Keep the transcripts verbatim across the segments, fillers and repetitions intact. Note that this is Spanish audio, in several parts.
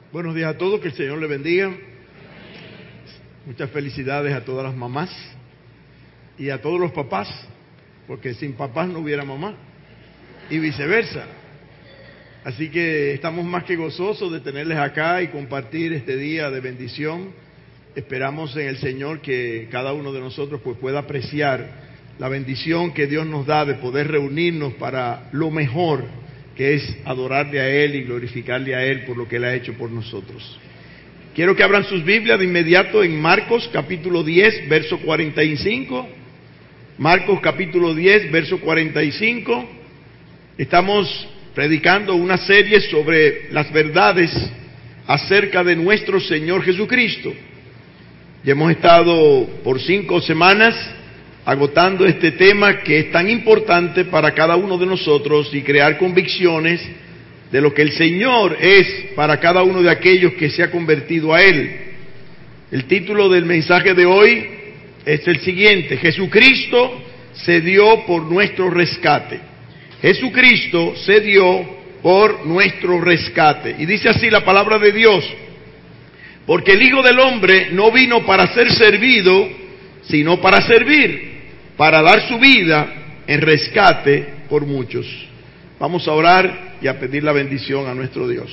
Buenos días a todos, que el Señor les bendiga. Muchas felicidades a todas las mamás y a todos los papás, porque sin papás no hubiera mamá, y viceversa. Así que estamos más que gozosos de tenerles acá y compartir este día de bendición. Esperamos en el Señor que cada uno de nosotros pues pueda apreciar la bendición que Dios nos da de poder reunirnos para lo mejor, que es adorarle a Él y glorificarle a Él por lo que Él ha hecho por nosotros. Quiero que abran sus Biblias de inmediato en Marcos capítulo diez, verso cuarenta y cinco. Marcos capítulo diez, verso cuarenta y cinco. Estamos predicando una serie sobre las verdades acerca de nuestro Señor Jesucristo. Y hemos estado por cinco semanas agotando este tema que es tan importante para cada uno de nosotros y crear convicciones de lo que el Señor es para cada uno de aquellos que se ha convertido a Él. El título del mensaje de hoy es el siguiente: Jesucristo se dio por nuestro rescate. Jesucristo se dio por nuestro rescate. Y dice así la palabra de Dios: porque el Hijo del Hombre no vino para ser servido, sino para servir, para dar su vida en rescate por muchos. Vamos a orar y a pedir la bendición a nuestro Dios.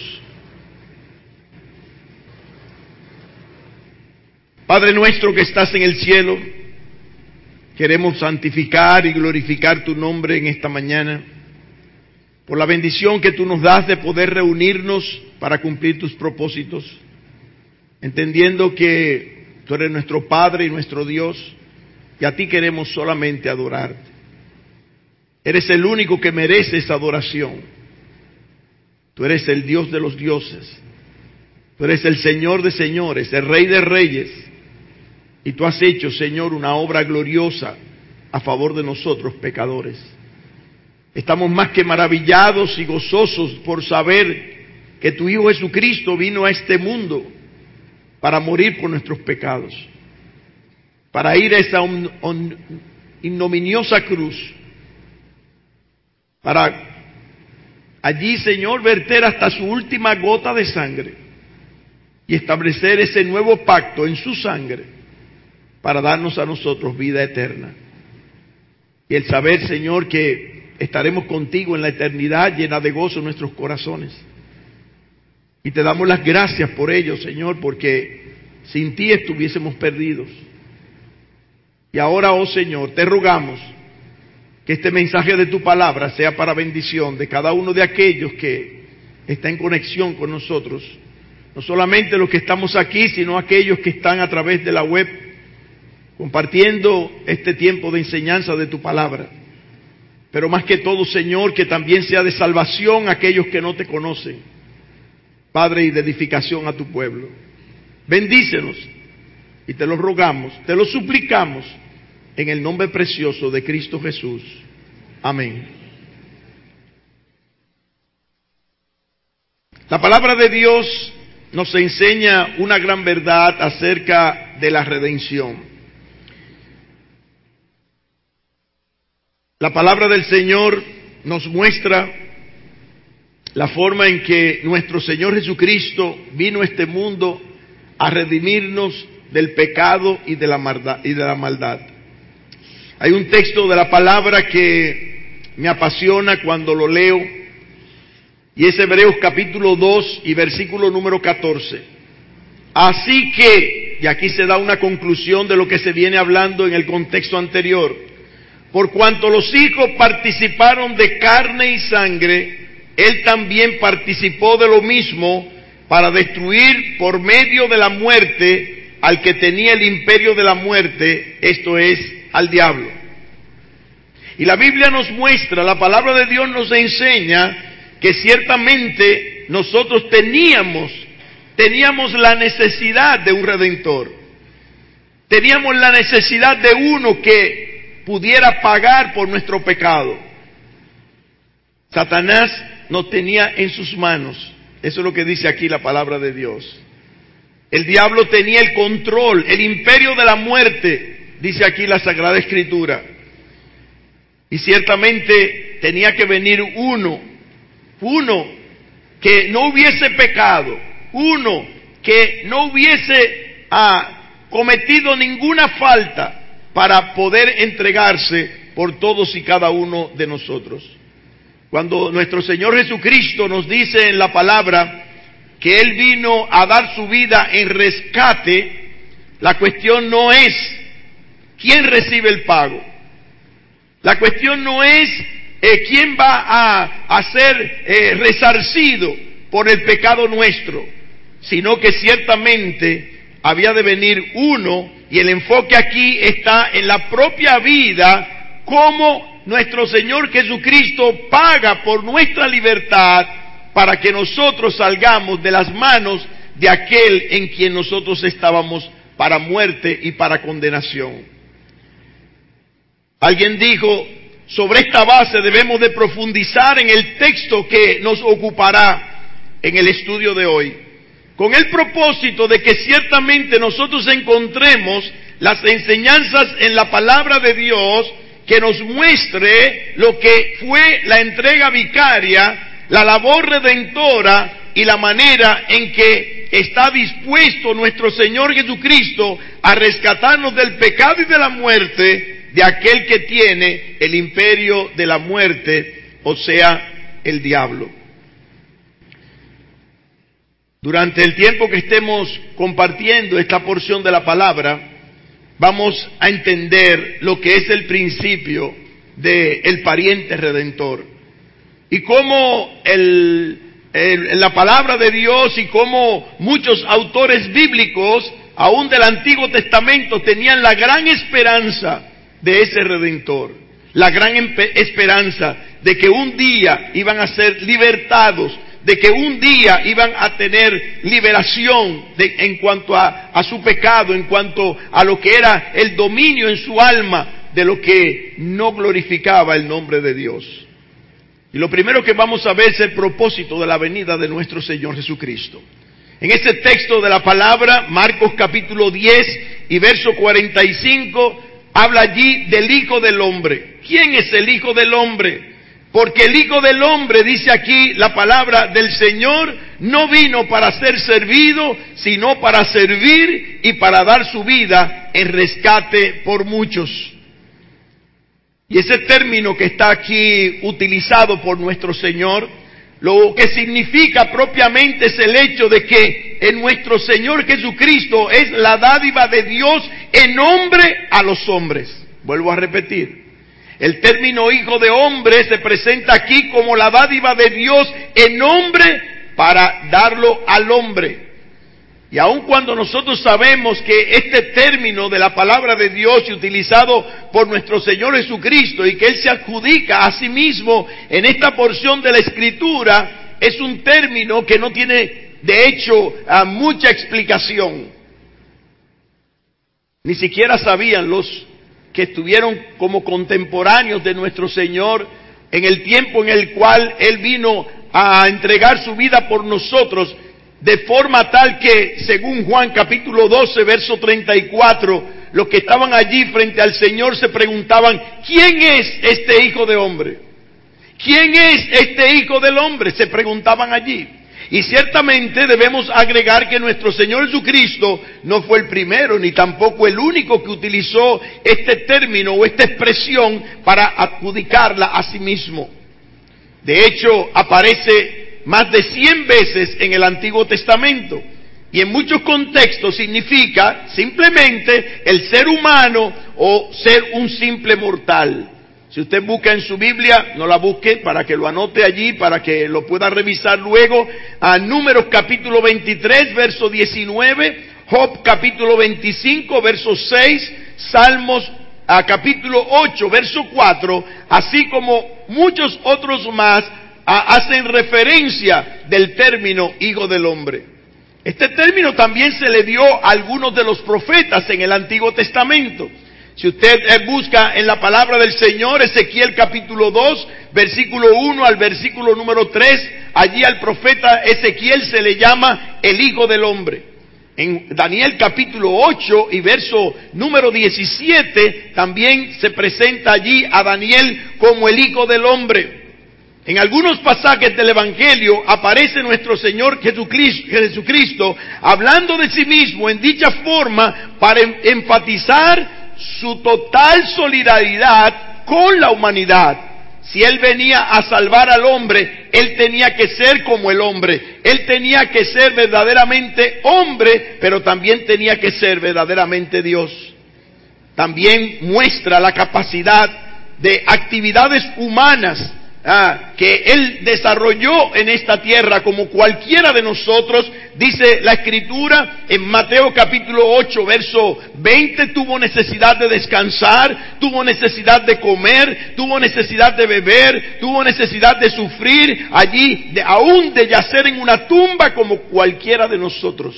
Padre nuestro que estás en el cielo, queremos santificar y glorificar tu nombre en esta mañana, por la bendición que tú nos das de poder reunirnos para cumplir tus propósitos, entendiendo que tú eres nuestro Padre y nuestro Dios, y a ti queremos solamente adorarte. Eres el único que merece esa adoración. Tú eres el Dios de los dioses. Tú eres el Señor de señores, el Rey de reyes. Y tú has hecho, Señor, una obra gloriosa a favor de nosotros, pecadores. Estamos más que maravillados y gozosos por saber que tu Hijo Jesucristo vino a este mundo para morir por nuestros pecados, para ir a esa on, on, ignominiosa cruz, para allí, Señor, verter hasta su última gota de sangre y establecer ese nuevo pacto en su sangre para darnos a nosotros vida eterna. Y el saber, Señor, que estaremos contigo en la eternidad llena de gozo en nuestros corazones. Y te damos las gracias por ello, Señor, porque sin ti estuviésemos perdidos. Y ahora, oh Señor, te rogamos que este mensaje de tu palabra sea para bendición de cada uno de aquellos que está en conexión con nosotros. No solamente los que estamos aquí, sino aquellos que están a través de la web, compartiendo este tiempo de enseñanza de tu palabra. Pero más que todo, Señor, que también sea de salvación a aquellos que no te conocen, Padre, y de edificación a tu pueblo. Bendícenos, y te lo rogamos, te lo suplicamos, en el nombre precioso de Cristo Jesús. Amén. La palabra de Dios nos enseña una gran verdad acerca de la redención. La palabra del Señor nos muestra la forma en que nuestro Señor Jesucristo vino a este mundo a redimirnos del pecado y de la maldad, y de la maldad. Hay un texto de la palabra que me apasiona cuando lo leo, y es Hebreos capítulo dos y versículo número catorce. Así que, y aquí se da una conclusión de lo que se viene hablando en el contexto anterior, por cuanto los hijos participaron de carne y sangre, Él también participó de lo mismo para destruir por medio de la muerte al que tenía el imperio de la muerte, esto es, al diablo. Y la Biblia nos muestra, la palabra de Dios nos enseña que ciertamente nosotros teníamos, teníamos la necesidad de un redentor. Teníamos la necesidad de uno que pudiera pagar por nuestro pecado. Satanás nos tenía en sus manos. Eso es lo que dice aquí la palabra de Dios. El diablo tenía el control, el imperio de la muerte, dice aquí la Sagrada Escritura. Y ciertamente tenía que venir uno, uno que no hubiese pecado, uno que no hubiese ah, cometido ninguna falta para poder entregarse por todos y cada uno de nosotros. Cuando nuestro Señor Jesucristo nos dice en la palabra que Él vino a dar su vida en rescate, la cuestión no es quién recibe el pago. La cuestión no es eh, quién va a, a ser eh, resarcido por el pecado nuestro, sino que ciertamente había de venir uno, y el enfoque aquí está en la propia vida, cómo nuestro Señor Jesucristo paga por nuestra libertad para que nosotros salgamos de las manos de aquel en quien nosotros estábamos para muerte y para condenación. Alguien dijo, sobre esta base debemos de profundizar en el texto que nos ocupará en el estudio de hoy, con el propósito de que ciertamente nosotros encontremos las enseñanzas en la palabra de Dios que nos muestre lo que fue la entrega vicaria, la labor redentora y la manera en que está dispuesto nuestro Señor Jesucristo a rescatarnos del pecado y de la muerte de aquel que tiene el imperio de la muerte, o sea, el diablo. Durante el tiempo que estemos compartiendo esta porción de la palabra, vamos a entender lo que es el principio del pariente redentor. Y cómo el, el, la palabra de Dios y cómo muchos autores bíblicos, aún del Antiguo Testamento, tenían la gran esperanza de ese redentor. La gran esperanza de que un día iban a ser libertados, de que un día iban a tener liberación de, en cuanto a, a su pecado, en cuanto a lo que era el dominio en su alma de lo que no glorificaba el nombre de Dios. Y lo primero que vamos a ver es el propósito de la venida de nuestro Señor Jesucristo. En ese texto de la palabra, Marcos capítulo diez y verso cuarenta y cinco, habla allí del Hijo del Hombre. ¿Quién es el Hijo del Hombre? Porque el Hijo del Hombre, dice aquí la palabra del Señor, no vino para ser servido, sino para servir y para dar su vida en rescate por muchos. Y ese término que está aquí utilizado por nuestro Señor, lo que significa propiamente es el hecho de que en nuestro Señor Jesucristo es la dádiva de Dios en hombre a los hombres. Vuelvo a repetir. El término hijo de hombre se presenta aquí como la dádiva de Dios en hombre para darlo al hombre. Y aun cuando nosotros sabemos que este término de la palabra de Dios y utilizado por nuestro Señor Jesucristo y que Él se adjudica a sí mismo en esta porción de la Escritura, es un término que no tiene de hecho a mucha explicación. Ni siquiera sabían los que estuvieron como contemporáneos de nuestro Señor en el tiempo en el cual Él vino a entregar su vida por nosotros, de forma tal que, según Juan capítulo doce, verso treinta y cuatro, los que estaban allí frente al Señor se preguntaban, ¿quién es este Hijo de Hombre? ¿Quién es este Hijo del Hombre? Se preguntaban allí. Y ciertamente debemos agregar que nuestro Señor Jesucristo no fue el primero, ni tampoco el único que utilizó este término o esta expresión para adjudicarla a sí mismo. De hecho, aparece más de cien veces en el Antiguo Testamento, y en muchos contextos significa simplemente el ser humano o ser un simple mortal. Si usted busca en su Biblia, no la busque para que lo anote allí, para que lo pueda revisar luego, a Números capítulo veintitrés, verso diecinueve, Job capítulo veinticinco, verso seis, Salmos a capítulo ocho, verso cuatro, así como muchos otros más a, hacen referencia del término Hijo del Hombre. Este término también se le dio a algunos de los profetas en el Antiguo Testamento. Si usted busca en la palabra del Señor, Ezequiel capítulo dos, versículo uno al versículo número tres, allí al profeta Ezequiel se le llama el Hijo del Hombre. En Daniel capítulo ocho y verso número diecisiete, también se presenta allí a Daniel como el Hijo del Hombre. En algunos pasajes del Evangelio aparece nuestro Señor Jesucristo, Jesucristo hablando de sí mismo en dicha forma para enfatizar su total solidaridad con la humanidad. Si Él venía a salvar al hombre, Él tenía que ser como el hombre. Él tenía que ser verdaderamente hombre, pero también tenía que ser verdaderamente Dios. También muestra la capacidad de actividades humanas Ah, que Él desarrolló en esta tierra como cualquiera de nosotros. Dice la Escritura en Mateo capítulo ocho, verso veinte, tuvo necesidad de descansar, tuvo necesidad de comer, tuvo necesidad de beber, tuvo necesidad de sufrir allí, de, aún de yacer en una tumba como cualquiera de nosotros.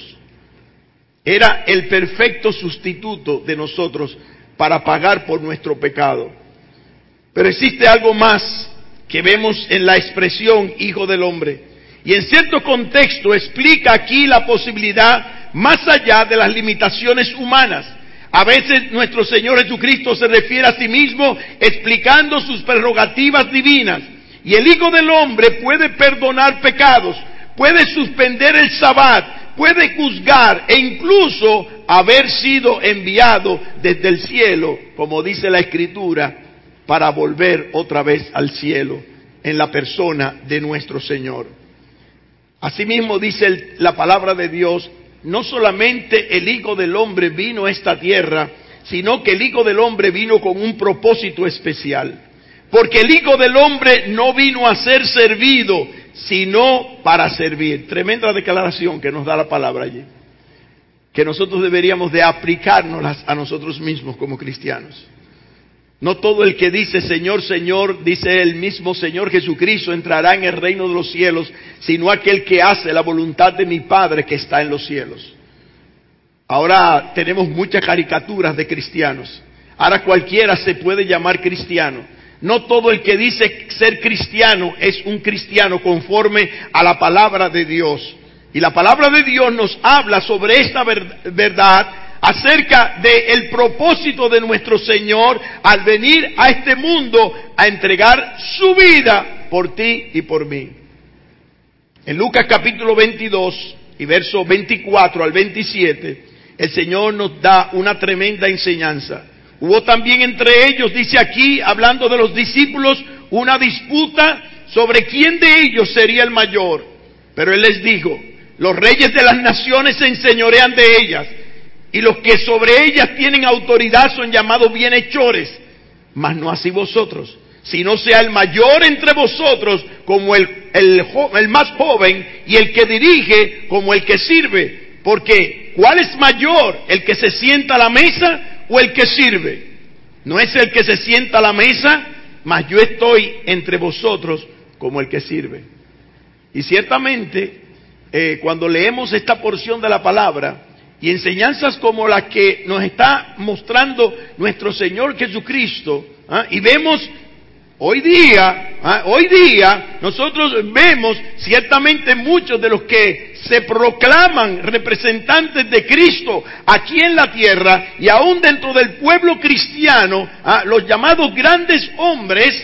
Era el perfecto sustituto de nosotros para pagar por nuestro pecado. Pero existe algo más que vemos en la expresión Hijo del Hombre. Y en cierto contexto explica aquí la posibilidad más allá de las limitaciones humanas. A veces nuestro Señor Jesucristo se refiere a sí mismo explicando sus prerrogativas divinas. Y el Hijo del Hombre puede perdonar pecados, puede suspender el Sabbat, puede juzgar e incluso haber sido enviado desde el cielo, como dice la Escritura, para volver otra vez al cielo en la persona de nuestro Señor. Asimismo dice el, la palabra de Dios, no solamente el Hijo del Hombre vino a esta tierra, sino que el Hijo del Hombre vino con un propósito especial. Porque el Hijo del Hombre no vino a ser servido, sino para servir. Tremenda declaración que nos da la palabra allí, que nosotros deberíamos de aplicárnoslas a nosotros mismos como cristianos. No todo el que dice Señor, Señor, dice el mismo Señor Jesucristo, entrará en el reino de los cielos, sino aquel que hace la voluntad de mi Padre que está en los cielos. Ahora tenemos muchas caricaturas de cristianos. Ahora cualquiera se puede llamar cristiano. No todo el que dice ser cristiano es un cristiano conforme a la palabra de Dios. Y la palabra de Dios nos habla sobre esta verdad, acerca del propósito de nuestro Señor al venir a este mundo a entregar su vida por ti y por mí. En Lucas capítulo veintidós y verso veinticuatro al veintisiete, el Señor nos da una tremenda enseñanza. Hubo también entre ellos, dice aquí, hablando de los discípulos, una disputa sobre quién de ellos sería el mayor. Pero Él les dijo, los reyes de las naciones se enseñorean de ellas, y los que sobre ellas tienen autoridad son llamados bienhechores, mas no así vosotros, sino sea el mayor entre vosotros como el, el, el más joven, y el que dirige como el que sirve. Porque, ¿cuál es mayor, el que se sienta a la mesa o el que sirve? No es el que se sienta a la mesa, mas yo estoy entre vosotros como el que sirve. Y ciertamente, eh, cuando leemos esta porción de la palabra, y enseñanzas como las que nos está mostrando nuestro Señor Jesucristo, ¿ah? y vemos hoy día, ¿ah? hoy día nosotros vemos ciertamente muchos de los que se proclaman representantes de Cristo aquí en la tierra y aún dentro del pueblo cristiano, ¿ah? los llamados grandes hombres,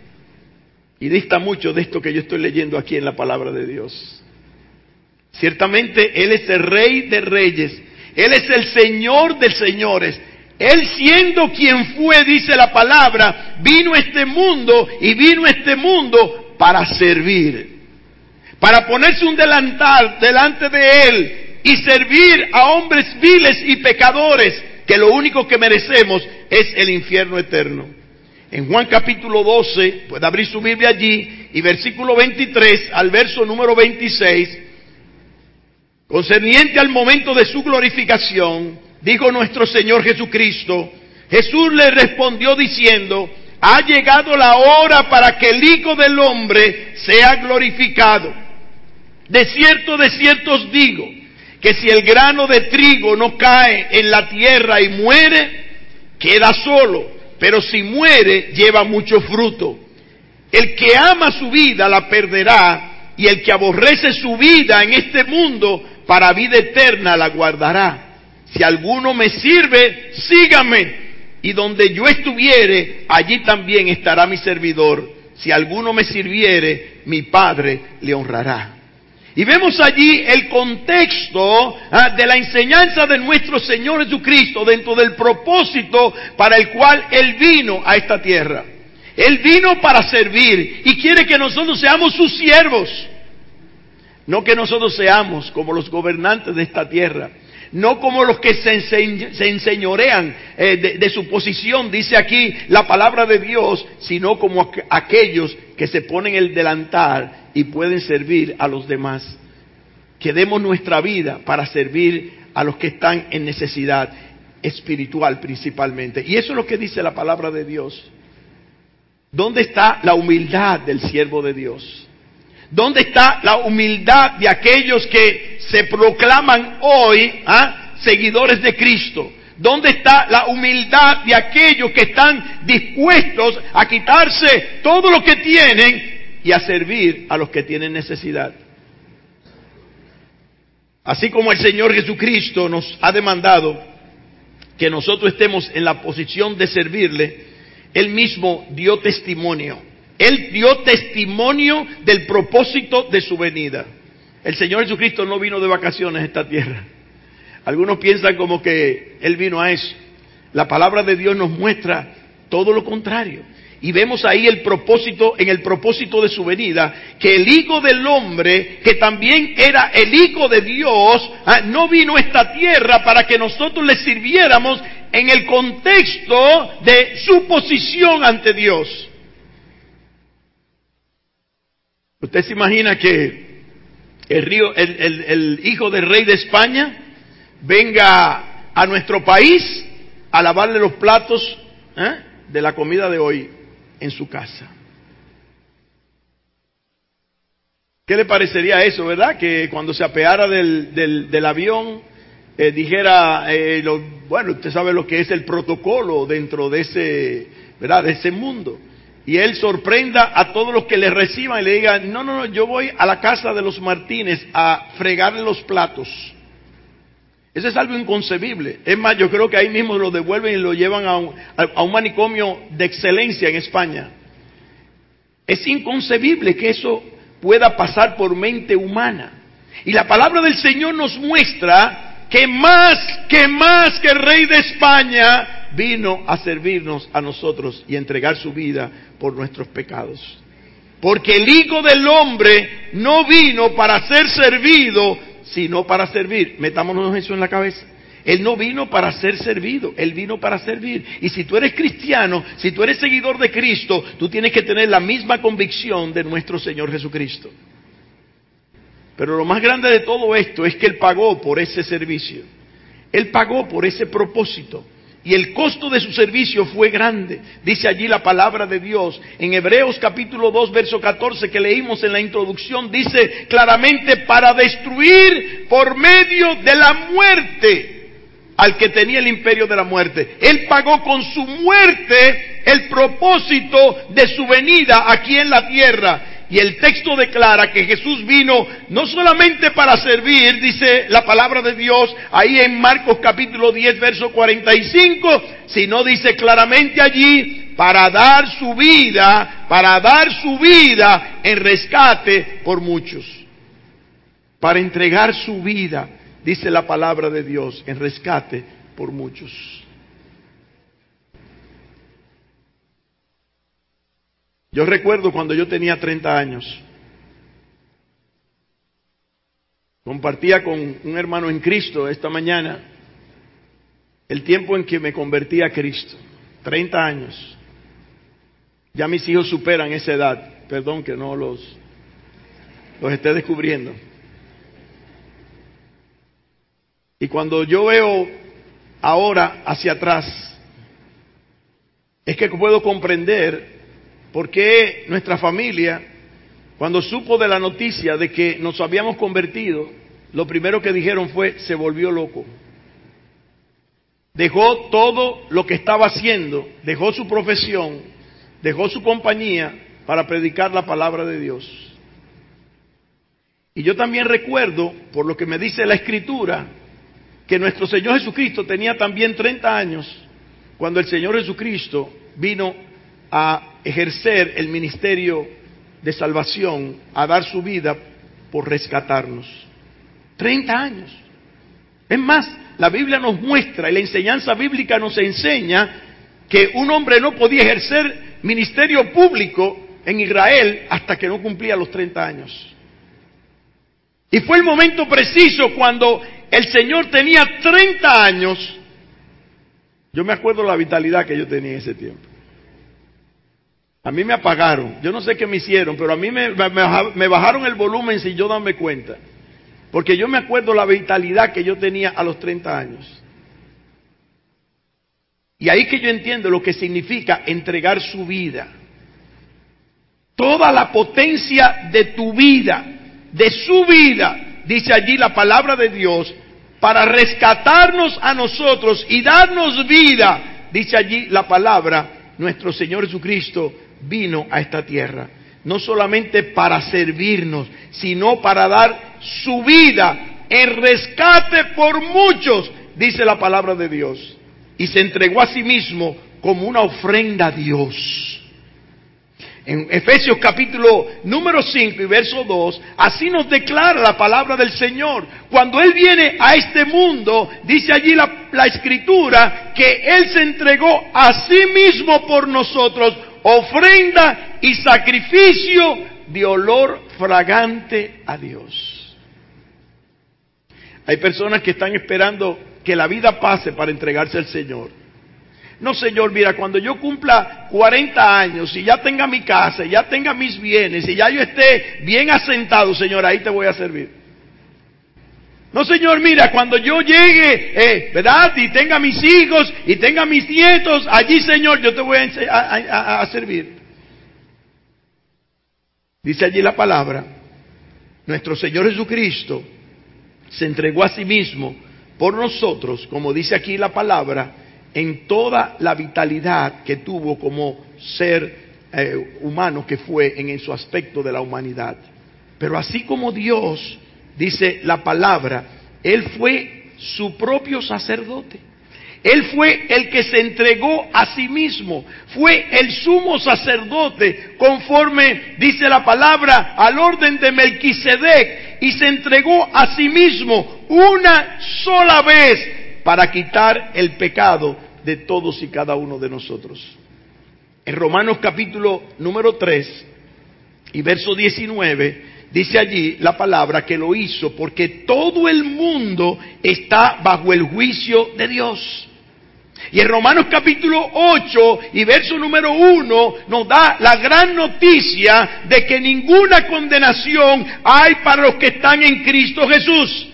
y dista mucho de esto que yo estoy leyendo aquí en la palabra de Dios. Ciertamente Él es el Rey de Reyes, Él es el Señor de Señores. Él siendo quien fue, dice la palabra, vino a este mundo y vino a este mundo para servir, para ponerse un delantal delante de Él y servir a hombres viles y pecadores que lo único que merecemos es el infierno eterno. En Juan capítulo doce, puede abrir su Biblia allí, y versículo veintitrés al verso número veintiséis, concerniente al momento de su glorificación, dijo nuestro Señor Jesucristo, Jesús le respondió diciendo, ha llegado la hora para que el Hijo del Hombre sea glorificado. De cierto, de cierto os digo, que si el grano de trigo no cae en la tierra y muere, queda solo, pero si muere, lleva mucho fruto. El que ama su vida la perderá, y el que aborrece su vida en este mundo, para vida eterna la guardará. Si alguno me sirve, sígame, y donde yo estuviere, allí también estará mi servidor. si alguno me sirviere, mi Padre le honrará. Y vemos allí el contexto ah, de la enseñanza de nuestro Señor Jesucristo dentro del propósito para el cual Él vino a esta tierra. Él vino para servir y quiere que nosotros seamos sus siervos. No que nosotros seamos como los gobernantes de esta tierra, no como los que se, ense se enseñorean eh, de, de su posición, dice aquí la palabra de Dios, sino como aqu aquellos que se ponen el delantal y pueden servir a los demás. Que demos nuestra vida para servir a los que están en necesidad espiritual principalmente. Y eso es lo que dice la palabra de Dios. ¿Dónde está la humildad del siervo de Dios? ¿Dónde está la humildad de aquellos que se proclaman hoy ¿ah? seguidores de Cristo? ¿Dónde está la humildad de aquellos que están dispuestos a quitarse todo lo que tienen y a servir a los que tienen necesidad? Así como el Señor Jesucristo nos ha demandado que nosotros estemos en la posición de servirle, Él mismo dio testimonio. Él dio testimonio del propósito de su venida. El Señor Jesucristo no vino de vacaciones a esta tierra. Algunos piensan como que Él vino a eso. La palabra de Dios nos muestra todo lo contrario. Y vemos ahí el propósito, en el propósito de su venida, que el Hijo del Hombre, que también era el Hijo de Dios, no vino a esta tierra para que nosotros le sirviéramos en el contexto de su posición ante Dios. ¿Usted se imagina que el, río, el, el, el hijo del rey de España venga a nuestro país a lavarle los platos ¿eh? de la comida de hoy en su casa? ¿Qué le parecería eso, verdad? Que cuando se apeara del, del, del avión eh, dijera, eh, lo, bueno, usted sabe lo que es el protocolo dentro de ese, ¿verdad? De ese mundo. Y él sorprenda a todos los que le reciban y le digan, no, no, no, yo voy a la casa de los Martínez a fregarle los platos. Eso es algo inconcebible. Es más, yo creo que ahí mismo lo devuelven y lo llevan a un, a un manicomio de excelencia en España. Es inconcebible que eso pueda pasar por mente humana. Y la palabra del Señor nos muestra que más, que más que el rey de España vino a servirnos a nosotros y a entregar su vida por nuestros pecados. Porque el Hijo del Hombre no vino para ser servido, sino para servir. Metámonos eso en la cabeza. Él no vino para ser servido, Él vino para servir. Y si tú eres cristiano, si tú eres seguidor de Cristo, tú tienes que tener la misma convicción de nuestro Señor Jesucristo. Pero lo más grande de todo esto es que Él pagó por ese servicio. Él pagó por ese propósito. Y el costo de su servicio fue grande. Dice allí la palabra de Dios. En Hebreos capítulo dos, verso catorce, que leímos en la introducción, dice claramente, para destruir por medio de la muerte al que tenía el imperio de la muerte. Él pagó con su muerte el propósito de su venida aquí en la tierra. Y el texto declara que Jesús vino no solamente para servir, dice la palabra de Dios ahí en Marcos capítulo diez, verso cuarenta y cinco, sino dice claramente allí para dar su vida, para dar su vida en rescate por muchos. Para entregar su vida, dice la palabra de Dios, en rescate por muchos. Yo recuerdo cuando yo tenía treinta años, compartía con un hermano en Cristo esta mañana el tiempo en que me convertí a Cristo, treinta años. Ya mis hijos superan esa edad, perdón que no los, los esté descubriendo. Y cuando yo veo ahora hacia atrás, es que puedo comprender por qué nuestra familia, cuando supo de la noticia de que nos habíamos convertido, lo primero que dijeron fue, se volvió loco. Dejó todo lo que estaba haciendo, dejó su profesión, dejó su compañía para predicar la palabra de Dios. Y yo también recuerdo, por lo que me dice la Escritura, que nuestro Señor Jesucristo tenía también treinta años cuando el Señor Jesucristo vino a ejercer el ministerio de salvación, a dar su vida por rescatarnos. treinta años. Es más, la Biblia nos muestra y la enseñanza bíblica nos enseña que un hombre no podía ejercer ministerio público en Israel hasta que no cumplía los treinta años. Y fue el momento preciso cuando el Señor tenía treinta años. Yo me acuerdo la vitalidad que yo tenía en ese tiempo. A mí me apagaron. Yo no sé qué me hicieron, pero a mí me, me, me bajaron el volumen sin yo darme cuenta. Porque yo me acuerdo la vitalidad que yo tenía a los treinta años. Y ahí que yo entiendo lo que significa entregar su vida. Toda la potencia de tu vida, de su vida, dice allí la palabra de Dios, para rescatarnos a nosotros y darnos vida, dice allí la palabra, nuestro Señor Jesucristo vino a esta tierra, no solamente para servirnos, sino para dar su vida en rescate por muchos, dice la palabra de Dios, y se entregó a sí mismo como una ofrenda a Dios. En Efesios capítulo número cinco y verso dos, así nos declara la palabra del Señor. Cuando Él viene a este mundo, dice allí la, la Escritura, que Él se entregó a sí mismo por nosotros, ofrenda y sacrificio de olor fragante a Dios. Hay personas que están esperando que la vida pase para entregarse al Señor. No, Señor, mira, cuando yo cumpla cuarenta años y ya tenga mi casa, y ya tenga mis bienes, y ya yo esté bien asentado, Señor, ahí te voy a servir. No, Señor, mira, cuando yo llegue, eh, ¿verdad? Y tenga mis hijos y tenga mis nietos, allí, Señor, yo te voy a, a, a, a servir. Dice allí la palabra, nuestro Señor Jesucristo se entregó a sí mismo por nosotros, como dice aquí la palabra, en toda la vitalidad que tuvo como ser eh, humano que fue en, en su aspecto de la humanidad. Pero así como Dios, dice la palabra, Él fue su propio sacerdote. Él fue el que se entregó a sí mismo. Fue el sumo sacerdote conforme, dice la palabra, al orden de Melquisedec. Y se entregó a sí mismo una sola vez para quitar el pecado de todos y cada uno de nosotros. En Romanos capítulo número tres y verso diecinueve, dice allí la palabra que lo hizo porque todo el mundo está bajo el juicio de Dios. Y en Romanos capítulo ocho y verso número uno nos da la gran noticia de que ninguna condenación hay para los que están en Cristo Jesús.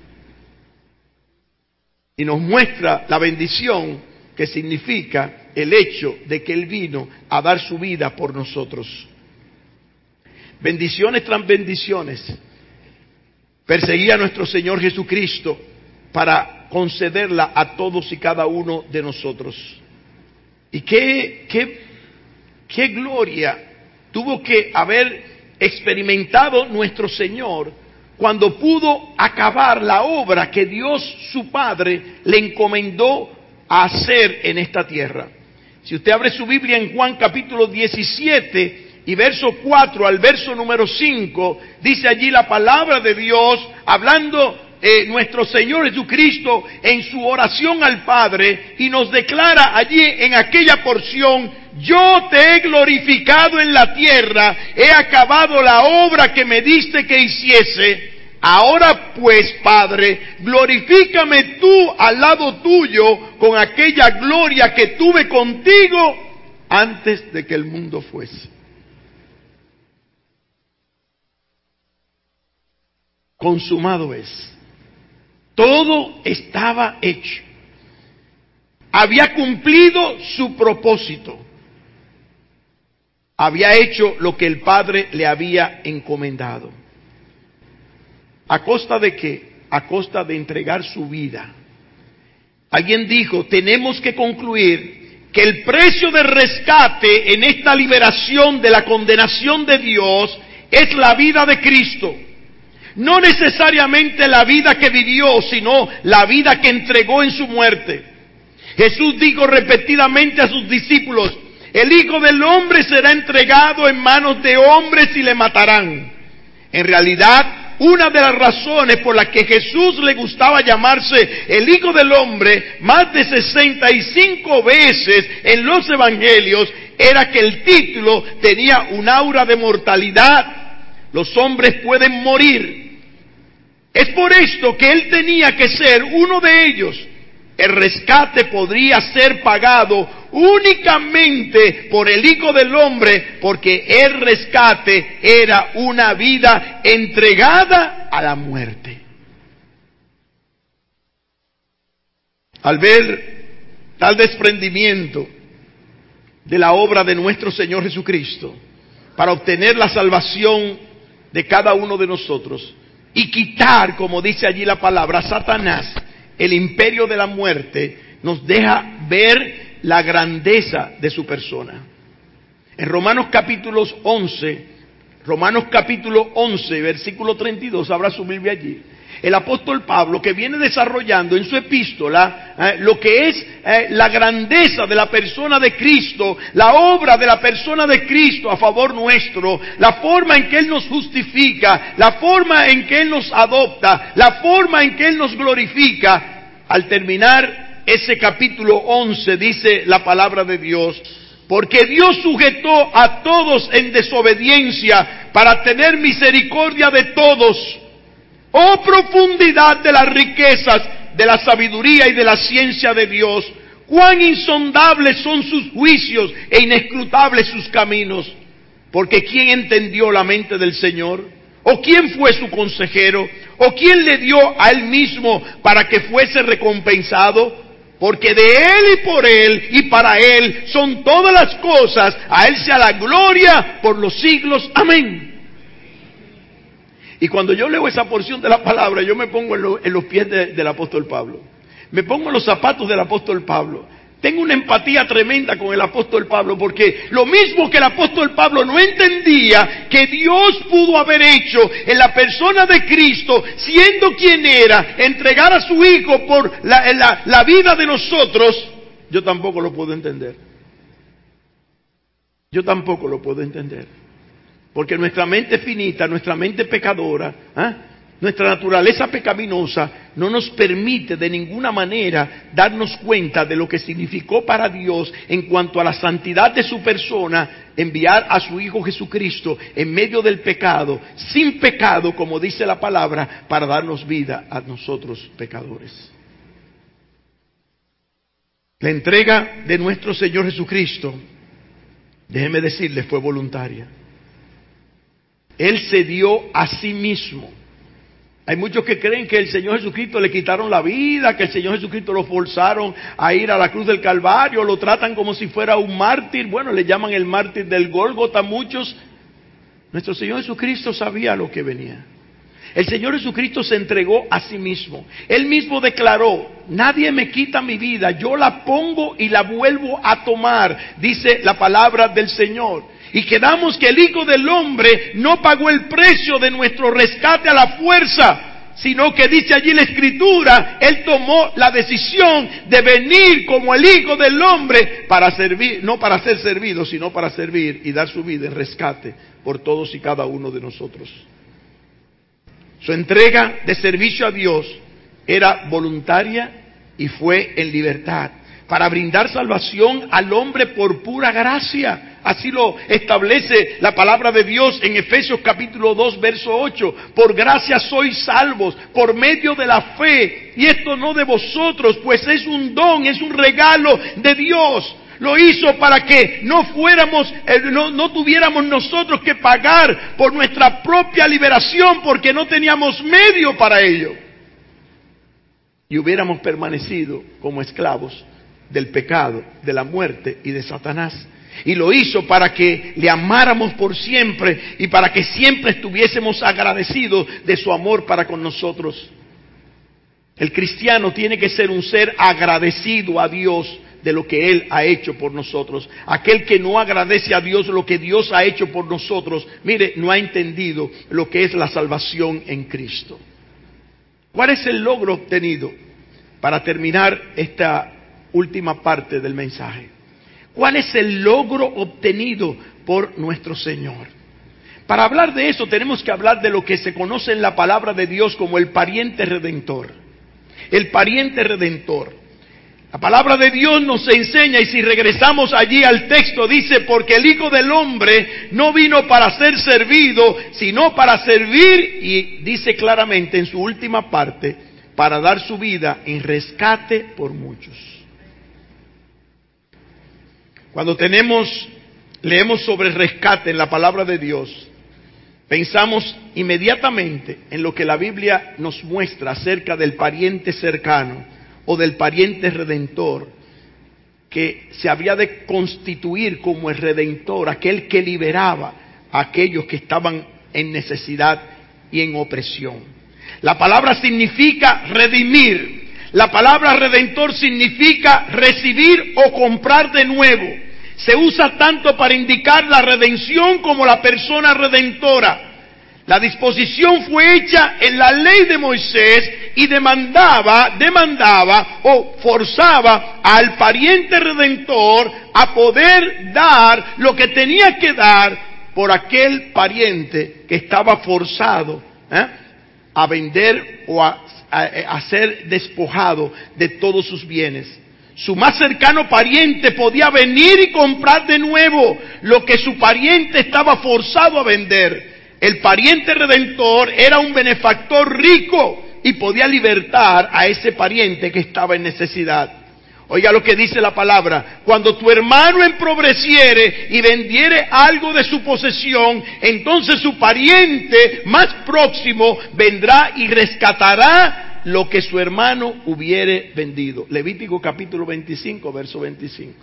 Y nos muestra la bendición que significa el hecho de que Él vino a dar su vida por nosotros. Bendiciones tras bendiciones perseguía a nuestro Señor Jesucristo para concederla a todos y cada uno de nosotros. Y qué, qué, qué gloria tuvo que haber experimentado nuestro Señor cuando pudo acabar la obra que Dios su Padre le encomendó a hacer en esta tierra. Si usted abre su Biblia en Juan capítulo diecisiete y verso cuatro al verso número cinco, dice allí la palabra de Dios, hablando eh, nuestro Señor Jesucristo en su oración al Padre, y nos declara allí en aquella porción: yo te he glorificado en la tierra, he acabado la obra que me diste que hiciese. Ahora pues, Padre, glorifícame tú al lado tuyo con aquella gloria que tuve contigo antes de que el mundo fuese. Consumado es. Todo estaba hecho. Había cumplido su propósito. Había hecho lo que el Padre le había encomendado. ¿A costa de qué? A costa de entregar su vida. Alguien dijo, tenemos que concluir que el precio de rescate en esta liberación de la condenación de Dios es la vida de Cristo. No necesariamente la vida que vivió, sino la vida que entregó en su muerte. Jesús dijo repetidamente a sus discípulos: El Hijo del Hombre será entregado en manos de hombres y le matarán. En realidad, una de las razones por las que Jesús le gustaba llamarse el Hijo del Hombre más de sesenta y cinco veces en los evangelios era que el título tenía un aura de mortalidad. Los hombres pueden morir. Es por esto que él tenía que ser uno de ellos. El rescate podría ser pagado únicamente por el Hijo del Hombre, porque el rescate era una vida entregada a la muerte. Al ver tal desprendimiento de la obra de nuestro Señor Jesucristo para obtener la salvación de cada uno de nosotros y quitar, como dice allí la palabra, a Satanás, el imperio de la muerte, nos deja ver la grandeza de su persona. En Romanos capítulo once, Romanos capítulo once, versículo treinta y dos, abra su Biblia allí. El apóstol Pablo, que viene desarrollando en su epístola eh, lo que es eh, la grandeza de la persona de Cristo, la obra de la persona de Cristo a favor nuestro, la forma en que Él nos justifica, la forma en que Él nos adopta, la forma en que Él nos glorifica. Al terminar ese capítulo once dice la palabra de Dios: porque Dios sujetó a todos en desobediencia para tener misericordia de todos. Oh profundidad de las riquezas, de la sabiduría y de la ciencia de Dios. Cuán insondables son sus juicios e inescrutables sus caminos. Porque ¿quién entendió la mente del Señor? ¿O quién fue su consejero? ¿O quién le dio a él mismo para que fuese recompensado? Porque de Él y por Él y para Él son todas las cosas. A Él sea la gloria por los siglos. Amén. Y cuando yo leo esa porción de la palabra, yo me pongo en, lo, en los pies de, del apóstol Pablo. Me pongo en los zapatos del apóstol Pablo. Tengo una empatía tremenda con el apóstol Pablo, porque lo mismo que el apóstol Pablo no entendía que Dios pudo haber hecho en la persona de Cristo, siendo quien era, entregar a su Hijo por la, la, la vida de nosotros, yo tampoco lo puedo entender. Yo tampoco lo puedo entender. Porque nuestra mente finita, nuestra mente pecadora, ¿eh? nuestra naturaleza pecaminosa no nos permite de ninguna manera darnos cuenta de lo que significó para Dios en cuanto a la santidad de su persona, enviar a su Hijo Jesucristo en medio del pecado, sin pecado, como dice la palabra, para darnos vida a nosotros pecadores. La entrega de nuestro Señor Jesucristo, déjeme decirle, fue voluntaria. Él se dio a sí mismo. Hay muchos que creen que el Señor Jesucristo le quitaron la vida, que el Señor Jesucristo lo forzaron a ir a la cruz del Calvario, lo tratan como si fuera un mártir. Bueno, le llaman el mártir del Gólgota muchos. Nuestro Señor Jesucristo sabía lo que venía. El Señor Jesucristo se entregó a sí mismo. Él mismo declaró: nadie me quita mi vida, yo la pongo y la vuelvo a tomar, dice la palabra del Señor. Y quedamos que el Hijo del Hombre no pagó el precio de nuestro rescate a la fuerza, sino que dice allí la Escritura, Él tomó la decisión de venir como el Hijo del Hombre para servir, no para ser servido, sino para servir y dar su vida en rescate por todos y cada uno de nosotros. Su entrega de servicio a Dios era voluntaria y fue en libertad, para brindar salvación al hombre por pura gracia. Así lo establece la palabra de Dios en Efesios capítulo dos, verso ocho. Por gracia sois salvos, por medio de la fe. Y esto no de vosotros, pues es un don, es un regalo de Dios. Lo hizo para que no fuéramos, eh, no, no tuviéramos nosotros que pagar por nuestra propia liberación, porque no teníamos medio para ello. Y hubiéramos permanecido como esclavos del pecado, de la muerte y de Satanás. Y lo hizo para que le amáramos por siempre y para que siempre estuviésemos agradecidos de su amor para con nosotros. El cristiano tiene que ser un ser agradecido a Dios de lo que Él ha hecho por nosotros. Aquel que no agradece a Dios lo que Dios ha hecho por nosotros, mire, no ha entendido lo que es la salvación en Cristo. ¿Cuál es el logro obtenido? Para terminar esta última parte del mensaje. ¿Cuál es el logro obtenido por nuestro Señor? Para hablar de eso tenemos que hablar de lo que se conoce en la palabra de Dios como el pariente redentor. El pariente redentor. La palabra de Dios nos enseña, y si regresamos allí al texto, dice, porque el Hijo del Hombre no vino para ser servido, sino para servir, y dice claramente en su última parte, para dar su vida en rescate por muchos. Cuando tenemos, leemos sobre rescate en la palabra de Dios, pensamos inmediatamente en lo que la Biblia nos muestra acerca del pariente cercano o del pariente redentor, que se había de constituir como el redentor, aquel que liberaba a aquellos que estaban en necesidad y en opresión. La palabra significa redimir. La palabra redentor significa recibir o comprar de nuevo. Se usa tanto para indicar la redención como la persona redentora. La disposición fue hecha en la ley de Moisés y demandaba, demandaba o forzaba al pariente redentor a poder dar lo que tenía que dar por aquel pariente que estaba forzado ¿eh? a vender o a, a, a ser despojado de todos sus bienes. Su más cercano pariente podía venir y comprar de nuevo lo que su pariente estaba forzado a vender. El pariente redentor era un benefactor rico y podía libertar a ese pariente que estaba en necesidad. Oiga lo que dice la palabra: cuando tu hermano empobreciere y vendiere algo de su posesión, entonces su pariente más próximo vendrá y rescatará lo que su hermano hubiere vendido. Levítico capítulo veinticinco, verso veinticinco.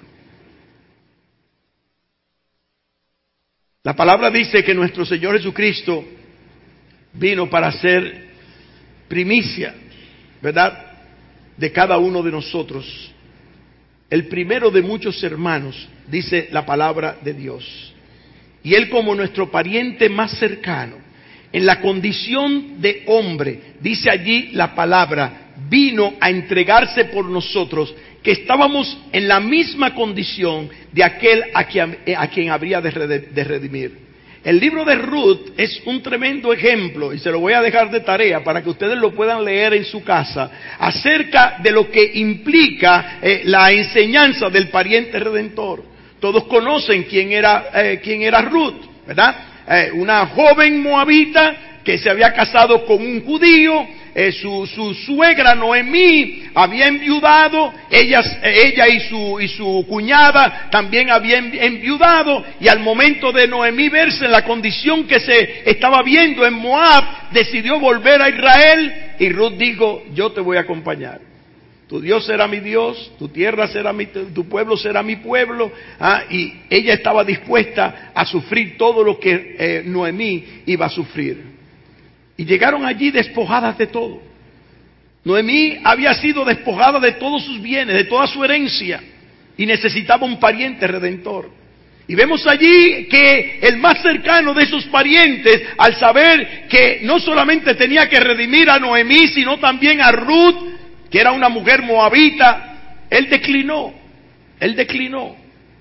La palabra dice que nuestro Señor Jesucristo vino para ser primicia, ¿verdad?, de cada uno de nosotros. El primero de muchos hermanos, dice la palabra de Dios. Y Él, como nuestro pariente más cercano, en la condición de hombre, dice allí la palabra, vino a entregarse por nosotros, que estábamos en la misma condición de aquel a quien, a quien habría de redimir. El libro de Ruth es un tremendo ejemplo, y se lo voy a dejar de tarea para que ustedes lo puedan leer en su casa, acerca de lo que implica eh, la enseñanza del pariente redentor. Todos conocen quién era, eh, quién era Ruth, ¿verdad? Eh, una joven moabita que se había casado con un judío. Eh, su, su suegra Noemí había enviudado, ella, ella y, su, y su cuñada también habían enviudado, y al momento de Noemí verse en la condición que se estaba viendo en Moab, decidió volver a Israel, y Ruth dijo: yo te voy a acompañar. Tu Dios será mi Dios, tu tierra será mi, tu pueblo será mi pueblo. ¿Ah? Y ella estaba dispuesta a sufrir todo lo que eh, Noemí iba a sufrir. Y llegaron allí despojadas de todo. Noemí había sido despojada de todos sus bienes, de toda su herencia, y necesitaba un pariente redentor. Y vemos allí que el más cercano de esos parientes, al saber que no solamente tenía que redimir a Noemí, sino también a Ruth, que era una mujer moabita, él declinó, él declinó,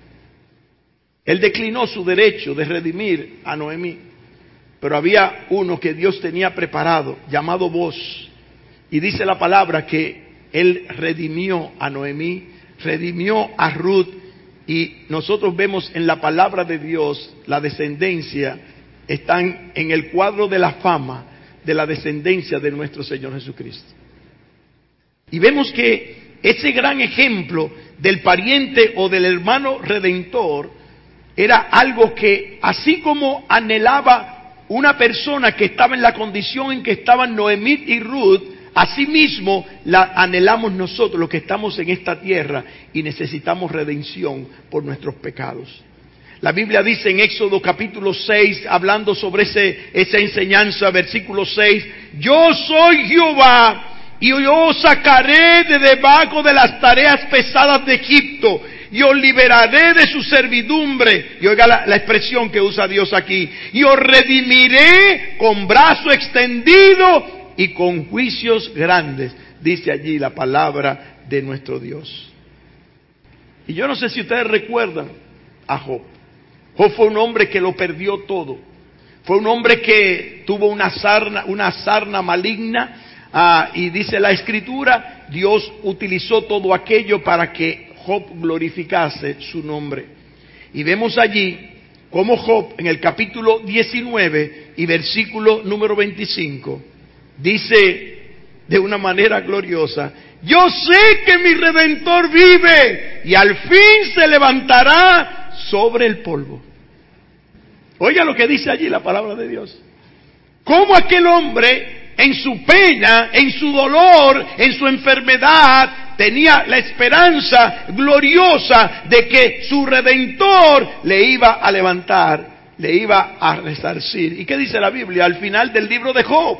él declinó su derecho de redimir a Noemí. Pero había uno que Dios tenía preparado, llamado Boaz, y dice la palabra que él redimió a Noemí, redimió a Ruth, y nosotros vemos en la palabra de Dios la descendencia, están en el cuadro de la fama de la descendencia de nuestro Señor Jesucristo. Y vemos que ese gran ejemplo del pariente o del hermano redentor era algo que, así como anhelaba una persona que estaba en la condición en que estaban Noemí y Ruth, asimismo la anhelamos nosotros, los que estamos en esta tierra y necesitamos redención por nuestros pecados. La Biblia dice en Éxodo capítulo seis, hablando sobre ese, esa enseñanza, versículo seis, yo soy Jehová, y yo os sacaré de debajo de las tareas pesadas de Egipto, y os liberaré de su servidumbre. Y oiga la, la expresión que usa Dios aquí: y os redimiré con brazo extendido y con juicios grandes. Dice allí la palabra de nuestro Dios. Y yo no sé si ustedes recuerdan a Job. Job fue un hombre que lo perdió todo. Fue un hombre que tuvo una sarna, una sarna maligna, uh, y dice la Escritura, Dios utilizó todo aquello para que Job glorificase su nombre. Y vemos allí cómo Job, en el capítulo diecinueve y versículo número veinticinco, dice de una manera gloriosa: yo sé que mi Redentor vive y al fin se levantará sobre el polvo. Oiga lo que dice allí la palabra de Dios. Cómo aquel hombre, en su pena, en su dolor, en su enfermedad, tenía la esperanza gloriosa de que su Redentor le iba a levantar, le iba a resarcir. ¿Y qué dice la Biblia al final del libro de Job?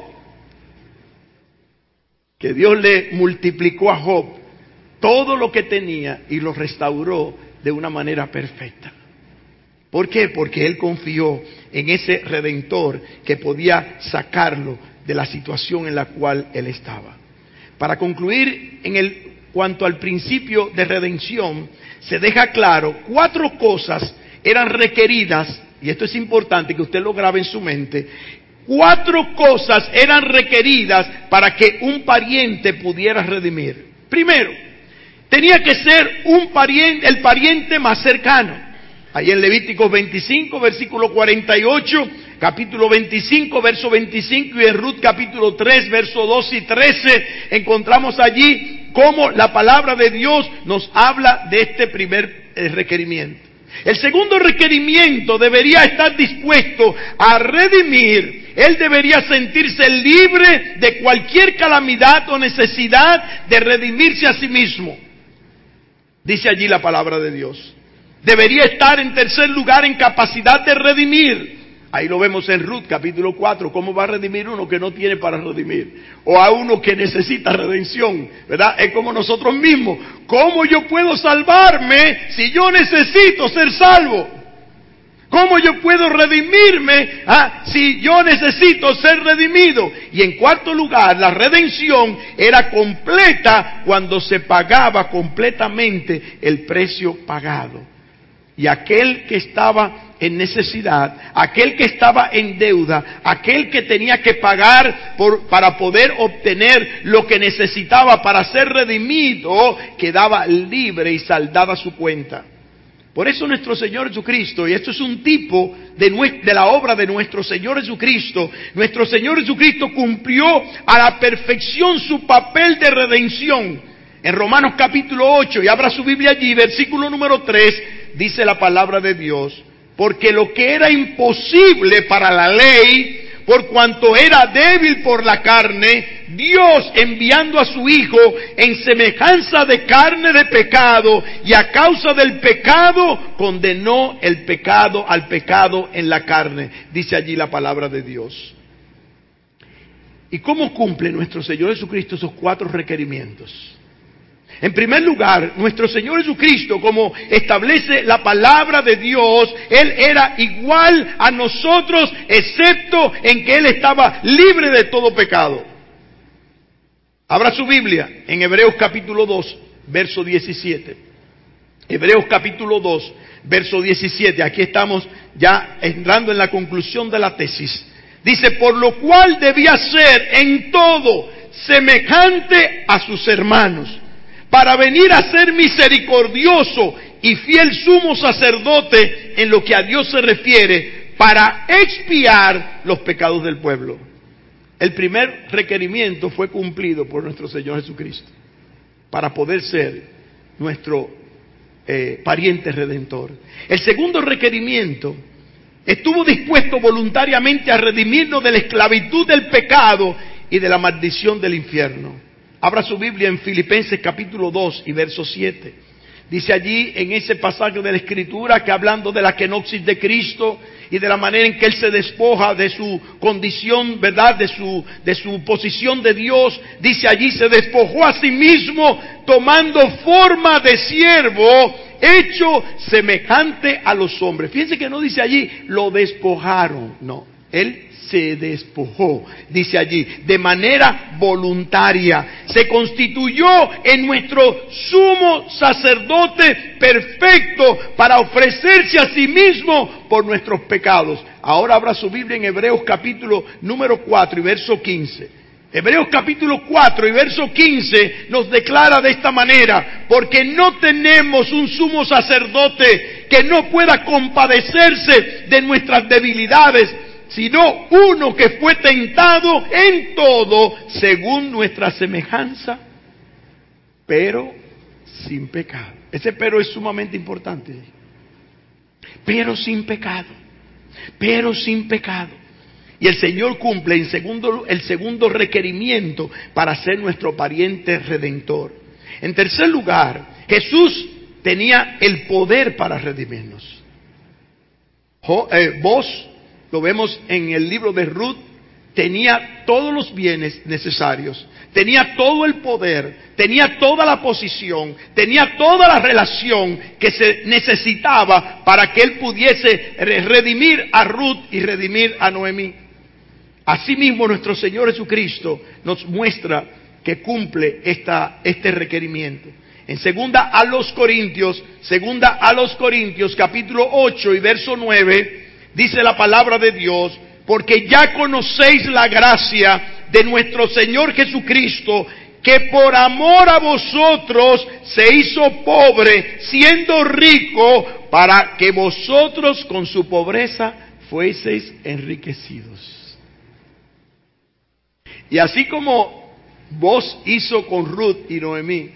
Que Dios le multiplicó a Job todo lo que tenía y lo restauró de una manera perfecta. ¿Por qué? Porque él confió en ese Redentor que podía sacarlo de la situación en la cual él estaba. Para concluir, en el cuanto al principio de redención, se deja claro cuatro cosas eran requeridas, y esto es importante que usted lo grabe en su mente. Cuatro cosas eran requeridas para que un pariente pudiera redimir. Primero, tenía que ser un pariente, el pariente más cercano. Ahí en Levíticos veinticinco, versículo cuarenta y ocho, capítulo veinticinco, verso veinticinco, y en Ruth capítulo tres, verso doce y trece, encontramos allí cómo la palabra de Dios nos habla de este primer eh, requerimiento. El segundo requerimiento: debería estar dispuesto a redimir. Él debería sentirse libre de cualquier calamidad o necesidad de redimirse a sí mismo. Dice allí la palabra de Dios. Debería estar en tercer lugar en capacidad de redimir. Ahí lo vemos en Ruth capítulo cuatro. ¿Cómo va a redimir uno que no tiene para redimir? O a uno que necesita redención, ¿verdad? Es como nosotros mismos. ¿Cómo yo puedo salvarme si yo necesito ser salvo? ¿Cómo yo puedo redimirme ah, si yo necesito ser redimido? Y en cuarto lugar, la redención era completa cuando se pagaba completamente el precio pagado. Y aquel que estaba en necesidad, aquel que estaba en deuda, aquel que tenía que pagar por, para poder obtener lo que necesitaba para ser redimido, quedaba libre y saldada su cuenta. Por eso nuestro Señor Jesucristo, y esto es un tipo de, nuestra, de la obra de nuestro Señor Jesucristo, nuestro Señor Jesucristo cumplió a la perfección su papel de redención. En Romanos capítulo ocho, y abra su Biblia allí, versículo número tres, dice la palabra de Dios: porque lo que era imposible para la ley, por cuanto era débil por la carne, Dios, enviando a su Hijo en semejanza de carne de pecado, y a causa del pecado, condenó el pecado al pecado en la carne. Dice allí la palabra de Dios. ¿Y cómo cumple nuestro Señor Jesucristo esos cuatro requerimientos? En primer lugar, nuestro Señor Jesucristo, como establece la palabra de Dios, Él era igual a nosotros, excepto en que Él estaba libre de todo pecado. Abra su Biblia en Hebreos capítulo dos, verso diecisiete. Hebreos capítulo dos, verso diecisiete. Aquí estamos ya entrando en la conclusión de la tesis. Dice: por lo cual debía ser en todo semejante a sus hermanos, para venir a ser misericordioso y fiel sumo sacerdote en lo que a Dios se refiere, para expiar los pecados del pueblo. El primer requerimiento fue cumplido por nuestro Señor Jesucristo, para poder ser nuestro eh, pariente redentor. El segundo requerimiento: estuvo dispuesto voluntariamente a redimirnos de la esclavitud del pecado y de la maldición del infierno. Abra su Biblia en Filipenses capítulo dos y verso siete. Dice allí en ese pasaje de la Escritura que, hablando de la kenosis de Cristo y de la manera en que Él se despoja de su condición, ¿verdad?, de su, de su posición de Dios, dice allí: se despojó a sí mismo, tomando forma de siervo, hecho semejante a los hombres. Fíjense que no dice allí lo despojaron, no. Él se despojó, dice allí, de manera voluntaria. Se constituyó en nuestro sumo sacerdote perfecto para ofrecerse a sí mismo por nuestros pecados. Ahora abra su Biblia en Hebreos capítulo número cuatro y verso quince. Hebreos capítulo cuatro y verso quince nos declara de esta manera: porque no tenemos un sumo sacerdote que no pueda compadecerse de nuestras debilidades, sino uno que fue tentado en todo según nuestra semejanza, pero sin pecado. Ese pero es sumamente importante. Pero sin pecado. Pero sin pecado. Y el Señor cumple en segundo, el segundo requerimiento para ser nuestro pariente redentor. En tercer lugar, Jesús tenía el poder para redimirnos. Jo, eh, vos, lo vemos en el libro de Ruth, tenía todos los bienes necesarios, tenía todo el poder, tenía toda la posición, tenía toda la relación que se necesitaba para que él pudiese redimir a Ruth y redimir a Noemí. Asimismo, nuestro Señor Jesucristo nos muestra que cumple esta, este requerimiento. En segunda a los Corintios, segunda a los Corintios, capítulo ocho y verso nueve, dice la palabra de Dios: porque ya conocéis la gracia de nuestro Señor Jesucristo, que por amor a vosotros se hizo pobre, siendo rico, para que vosotros con su pobreza fueseis enriquecidos. Y así como vos hizo con Ruth y Noemí,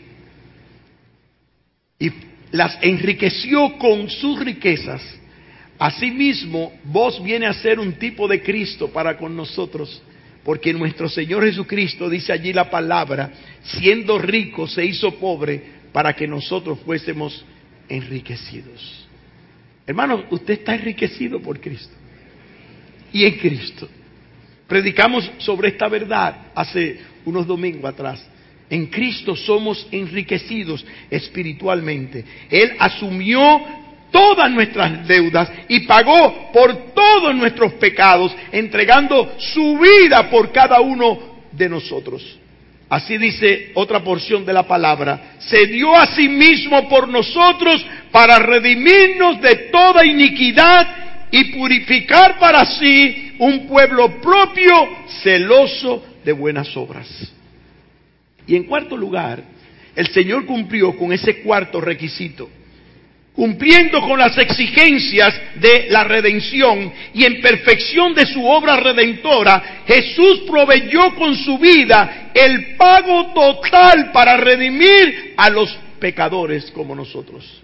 y las enriqueció con sus riquezas, asimismo vos viene a ser un tipo de Cristo para con nosotros, porque nuestro Señor Jesucristo, dice allí la palabra, siendo rico se hizo pobre para que nosotros fuésemos enriquecidos. Hermanos, usted está enriquecido por Cristo y en Cristo. Predicamos sobre esta verdad hace unos domingos atrás. En Cristo somos enriquecidos espiritualmente. Él asumió todas nuestras deudas y pagó por todos nuestros pecados, entregando su vida por cada uno de nosotros. Así dice otra porción de la palabra: se dio a sí mismo por nosotros para redimirnos de toda iniquidad y purificar para sí un pueblo propio, celoso de buenas obras. Y en cuarto lugar, el Señor cumplió con ese cuarto requisito, cumpliendo con las exigencias de la redención y en perfección de su obra redentora. Jesús proveyó con su vida el pago total para redimir a los pecadores como nosotros.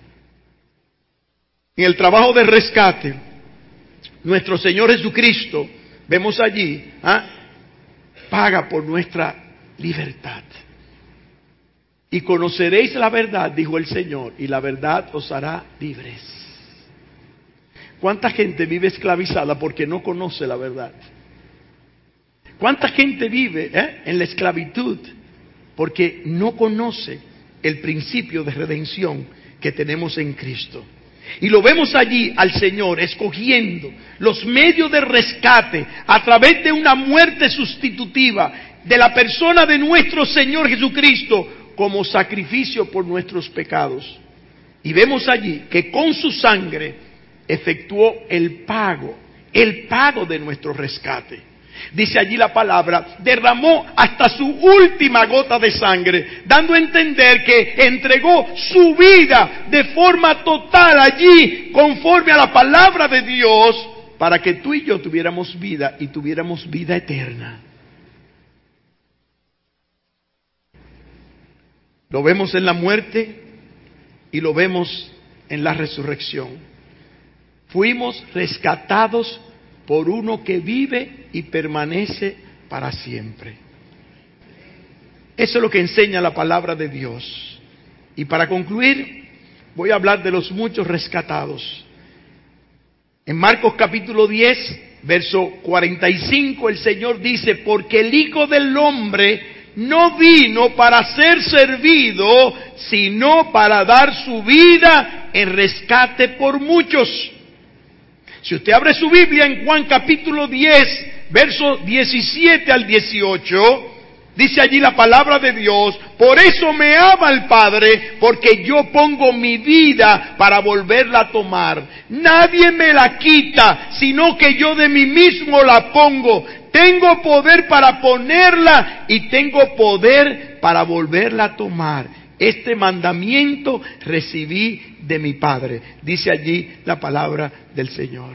En el trabajo de rescate, nuestro Señor Jesucristo, vemos allí, ¿ah? paga por nuestra libertad. Y conoceréis la verdad, dijo el Señor, y la verdad os hará libres. ¿Cuánta gente vive esclavizada porque no conoce la verdad? ¿Cuánta gente vive eh, en la esclavitud porque no conoce el principio de redención que tenemos en Cristo? Y lo vemos allí al Señor escogiendo los medios de rescate a través de una muerte sustitutiva de la persona de nuestro Señor Jesucristo como sacrificio por nuestros pecados. Y vemos allí que con su sangre efectuó el pago, el pago de nuestro rescate. Dice allí la palabra, derramó hasta su última gota de sangre, dando a entender que entregó su vida de forma total allí, conforme a la palabra de Dios, para que tú y yo tuviéramos vida y tuviéramos vida eterna. Lo vemos en la muerte y lo vemos en la resurrección. Fuimos rescatados por uno que vive y permanece para siempre. Eso es lo que enseña la palabra de Dios. Y para concluir, voy a hablar de los muchos rescatados. En Marcos capítulo diez, verso cuarenta y cinco, el Señor dice: porque el Hijo del Hombre no vino para ser servido, sino para dar su vida en rescate por muchos. Si usted abre su Biblia en Juan capítulo diez, versos diecisiete al dieciocho, dice allí la palabra de Dios: por eso me ama el Padre, porque yo pongo mi vida para volverla a tomar. Nadie me la quita, sino que yo de mí mismo la pongo. Tengo poder para ponerla y tengo poder para volverla a tomar. Este mandamiento recibí de mi Padre. Dice allí la palabra del Señor.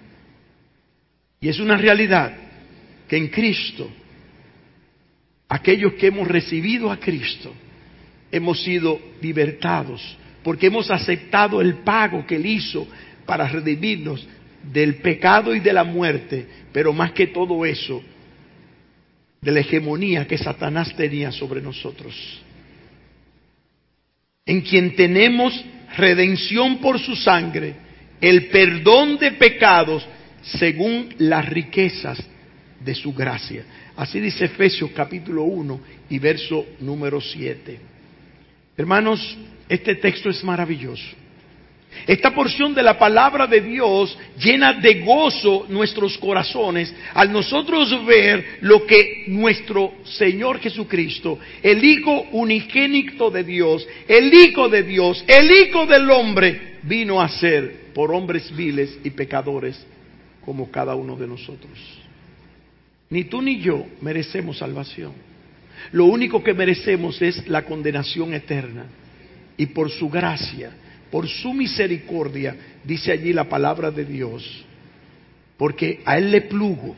Y es una realidad que en Cristo, aquellos que hemos recibido a Cristo, hemos sido libertados, porque hemos aceptado el pago que Él hizo para redimirnos del pecado y de la muerte, pero más que todo eso, de la hegemonía que Satanás tenía sobre nosotros. En quien tenemos redención por su sangre, el perdón de pecados según las riquezas de su gracia. Así dice Efesios capítulo uno y verso número siete. Hermanos, este texto es maravilloso. Esta porción de la palabra de Dios llena de gozo nuestros corazones al nosotros ver lo que nuestro Señor Jesucristo, el Hijo unigénito de Dios, el Hijo de Dios, el Hijo del hombre, vino a hacer por hombres viles y pecadores como cada uno de nosotros. Ni tú ni yo merecemos salvación. Lo único que merecemos es la condenación eterna. Y por su gracia, por su misericordia, dice allí la palabra de Dios, porque a Él le plugo,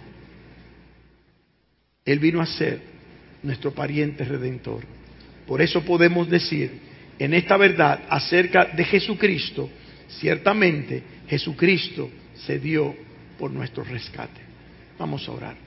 Él vino a ser nuestro pariente redentor. Por eso podemos decir en esta verdad acerca de Jesucristo: ciertamente Jesucristo se dio por nuestro rescate. Vamos a orar.